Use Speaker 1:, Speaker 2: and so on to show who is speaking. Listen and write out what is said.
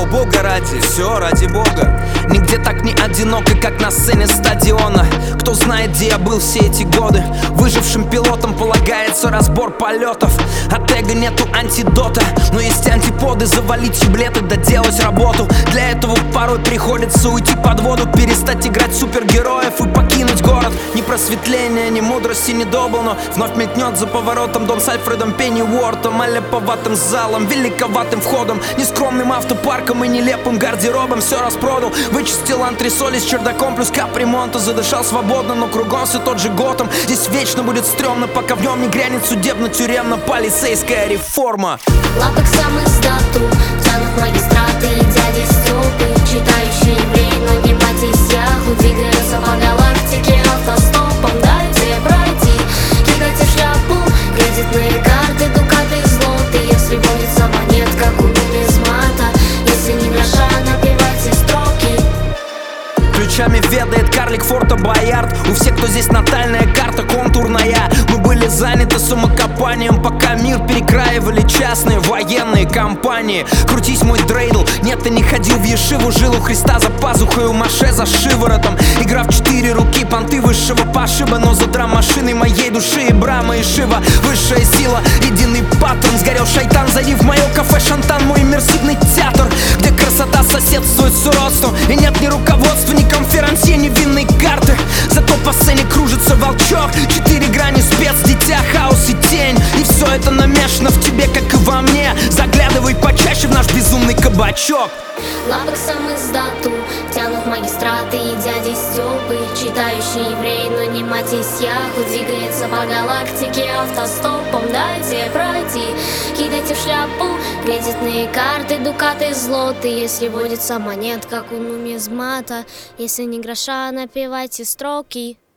Speaker 1: Бога ради, все ради Бога. Нигде так не одиноко, как на сцене стадиона. Кто знает, где я был все эти годы. Выжившим пилотам полагается разбор полетов. От эго нету антидота, но есть антиподы. Завалить еблеты, доделать работу. Для этого порой приходится уйти под воду, перестать играть супергероев и покинуть город. Ни просветления, ни мудрости, ни добл, но вновь мелькнет за поворотом дом с Альфредом Пенниуортом, аляповатым залом, великоватым входом, нескромным автопарком и нелепым гардеробом. Все распродал, вычистил антресоли с чердаком плюс капремонта. Задышал свободно, но кругом все тот же Готэм. Здесь вечно будет стрёмно, пока в нем не грянет судебно-тюремно-полицейская реформа.
Speaker 2: Лапексом из дату тянут магистраты и дяди Стёпы, читающие евреи, но не Матис Яху. Двигаются по галактике автостопом, дайте пройти. Кидайте в шляпу кредитные карты, дукаты, злоты. Если водится монет, как у нумизмата, если не гроша, напевайте строки.
Speaker 1: Ключами ведает карлик Форта Боярд. У всех, кто здесь натальная карта контурная. Мы были заняты самокопанием, пока мир перекраивали частные военные компании. Крутись, мой дрейдл, нет, ты не ходил в ешиву. Жил у Христа за пазухой, у Маше за шиворотом. Игра в 4 руки, понты высшего пошиба. Но за драм-машиной моей души и Брама и Шива. Высшая сила, единый паттерн. Сгорел шайтан, зайди в мое кафе Шантан, мой иммерсивный театр, где красота соседствует с уродством. И нет ни руководства, ни конферансье, ни винной карты. Зато по сцене кружится волчок. 4 грани спец, дитя, хаос и тень. И все это намешано в тебе, как и во мне. Заглядывай почаще в наш безумный кабачок.
Speaker 2: Лапексом из дату тянут магистраты и дяди Стёпы, читающие евреи, но не Матис Яху. Двигается по галактике автостопом, дайте пройти. Кидайте в шляпу кредитные карты, дукаты, злоты. Если водится монет, как у нумизмата, если не гроша, напевайте строки.